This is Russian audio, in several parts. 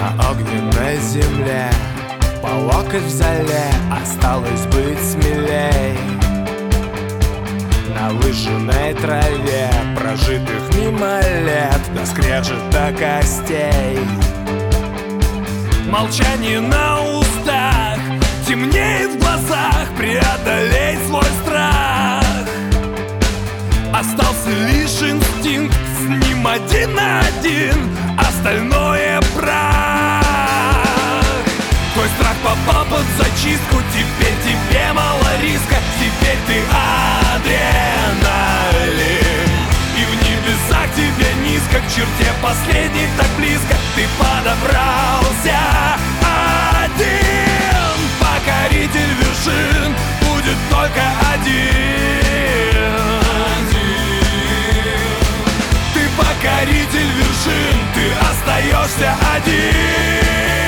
На огненной земле, по локоть в зале, осталось быть смелей. На выжженной траве, прожитых мимо лет, до скрежета костей. Молчание на устах, темнеет в глазах, преодолеть свой страх. Остался лишь инстинкт, с ним один на один, остальное прах. Твой страх попал под зачистку, теперь тебе мало риска, теперь ты адреналин. И в небесах тебе низко, к черте последней так близко, ты подобрался один. Покоритель вершин будет только один. Ты покоритель вершин, ты остаешься один.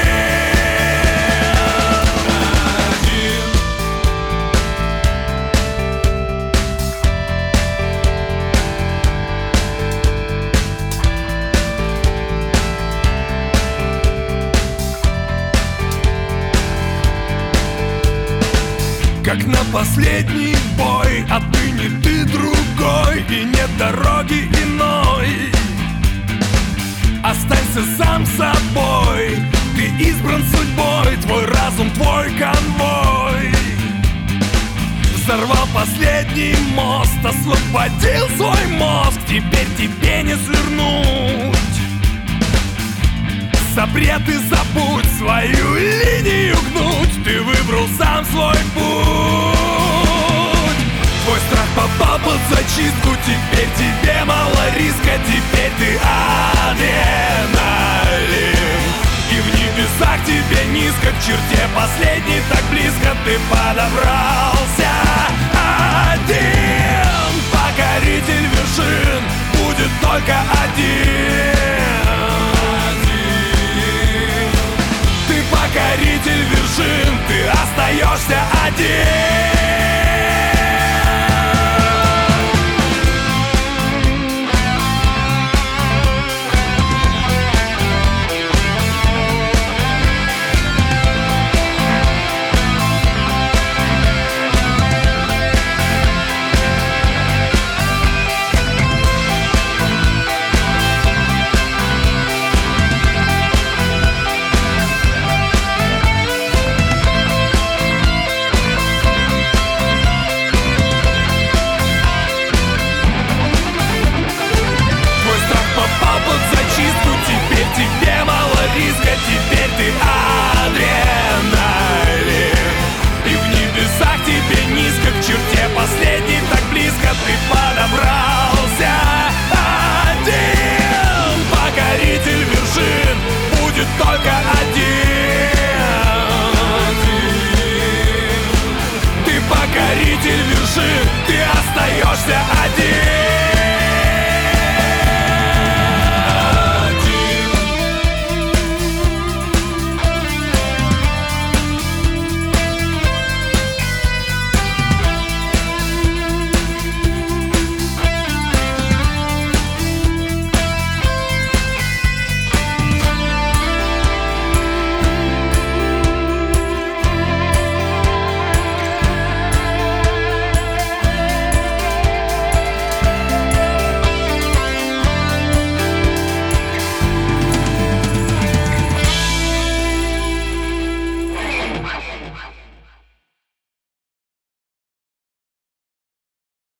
Как на последний бой, отныне ты другой, и нет дороги иной. Останься сам собой, ты избран судьбой, твой разум, твой конвой. Взорвал последний мост, освободил свой мозг, теперь тебе не свернуть. Запрет и забудь, свою линию гнуть, ты выбрал сам свой путь. Твой страх попал под зачистку, теперь тебе мало риска, теперь ты адреналин. И в небесах тебе низко, к черте последней так близко, ты подобрался один. Покоритель вершин будет только один. Покоритель вершин, ты остаешься один.